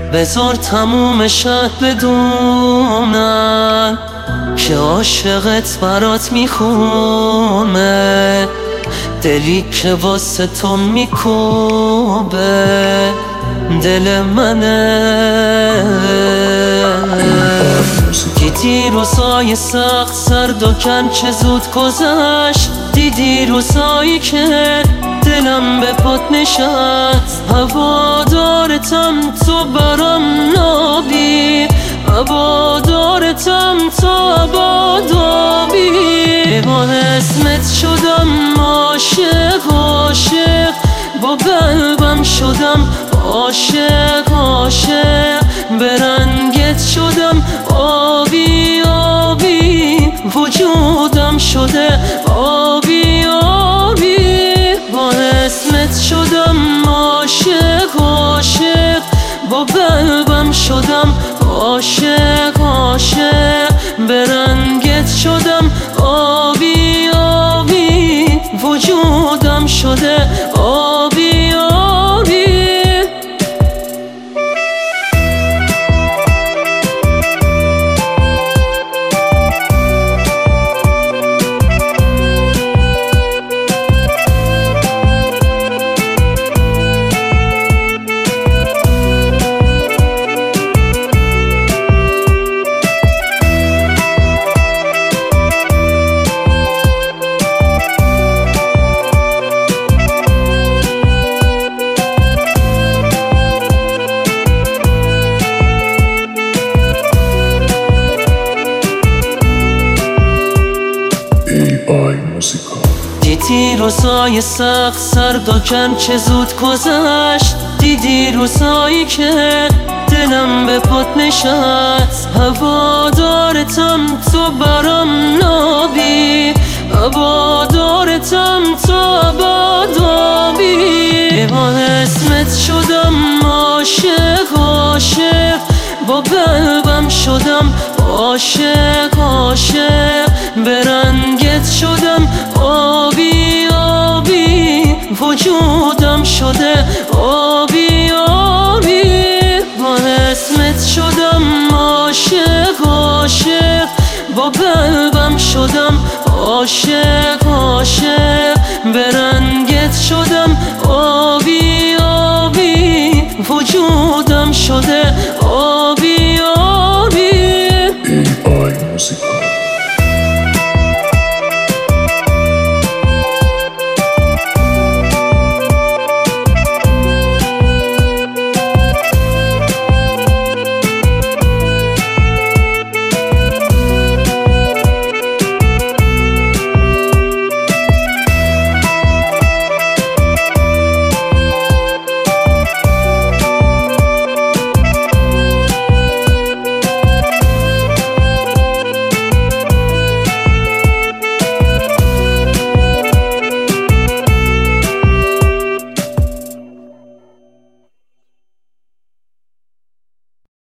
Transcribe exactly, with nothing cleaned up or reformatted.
بذار تمومشت بدونن که عاشقت برات میخونه، دلی که واسه تو میکوبه دل منه. دیدی روزای سخت سرد و کن چه زود گذشت، دیدی روزایی که دلم به پات نشست. هوادارتم تو برام نابی، هوادارتم تو ابدابی. با اسمت شدم عاشق عاشق، با قلبم شدم عاشق عاشق، به رنگت شدم آبی آبی، وجودم شده آبی آبی. با اسمت شدم عاشق عاشق، با قلبم شدم عاشق عاشق، به رنگت شدم آبی آبی، وجودم شده آبی آبی. دیدی روزای سخت سرد و کن چه زود گذشت، دیدی روزایی که دلم به پات نشست. هوادارتم تو برام نابی، هوادارتم تو ابدابی. با اسمت شدم عاشق عاشق، با قلبم شدم عاشق عاشق، به رنگت شدم آبی آبی، وجودم شده آبی آبی. با اسمت شدم عاشق عاشق، با قلبم شدم عاشق عاشق، به رنگت شدم آبی آبی، وجودم شده آبی آبی. ای آی موسیقی.